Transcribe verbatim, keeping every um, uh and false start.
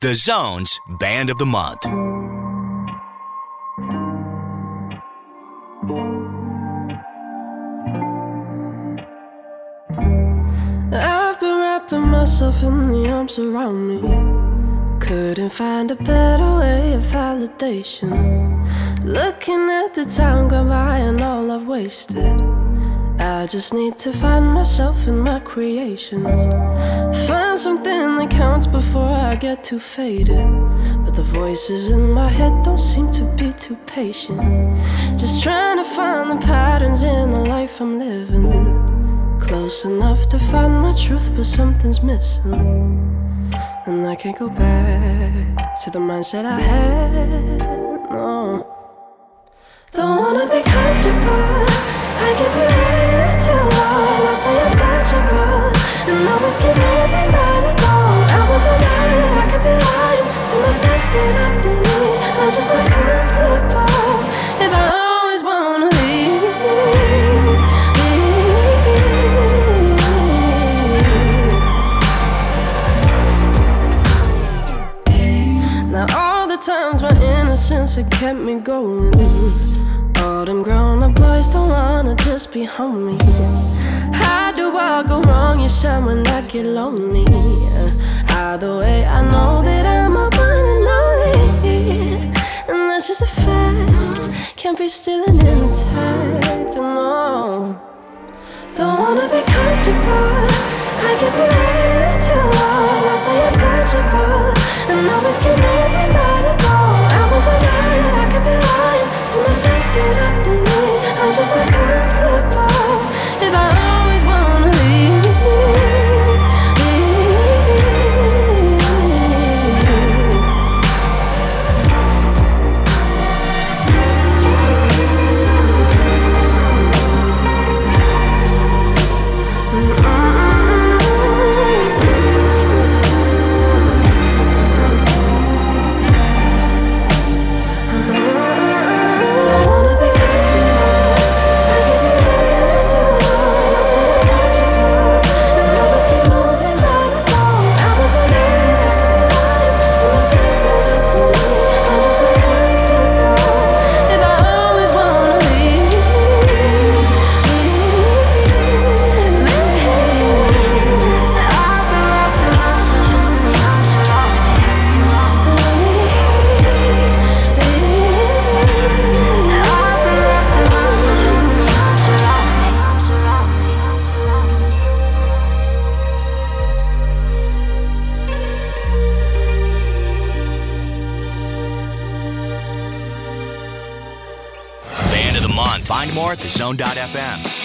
The Zone's Band of the Month. I've been wrapping myself in the arms around me. Couldn't find a better way of validation. Looking at the time gone by and all I've wasted. I just need to find myself in my creations. Find something that counts before I get too faded. But the voices in my head don't seem to be too patient. Just trying to find the patterns in the life I'm living. Close enough to find my truth, but something's missing. And I can't go back to the mindset I had, no. Don't wanna be comfortable, I could be waiting too long. I say untouchable, and always keep moving right along. I want to lie, I could be lying to myself, but I believe I'm just not comfortable. If I always wanna leave, leave. Now all the times my innocence had kept me going. All them grown-up boys don't wanna just be homies. How do I go wrong? You shine when I get lonely. Either way, I know that I'm a one and only, and that's just a fact. Can't be still and intact, no. Don't wanna be comfortable, I could be waiting too long. I say untouchable, and always keep moving right along. I want to lie, I could be lying to myself, but I believe I'm just not comfortable. If I always wanna leave, Find more at the zone dot f m.